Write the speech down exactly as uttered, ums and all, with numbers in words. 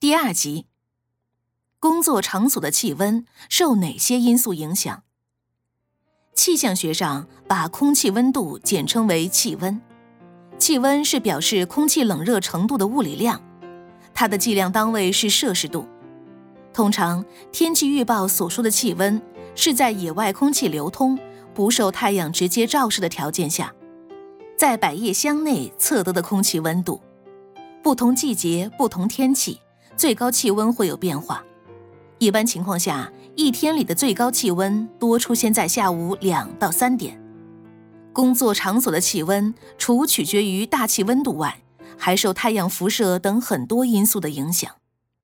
第二集，工作场所的气温受哪些因素影响？气象学上把空气温度简称为气温。气温是表示空气冷热程度的物理量，它的计量单位是摄氏度。通常，天气预报所说的气温是在野外空气流通、不受太阳直接照射的条件下，在百叶箱内测得的空气温度。不同季节、不同天气，最高气温会有变化。一般情况下，一天里的最高气温多出现在下午两到三点。工作场所的气温除取决于大气温度外，还受太阳辐射等很多因素的影响。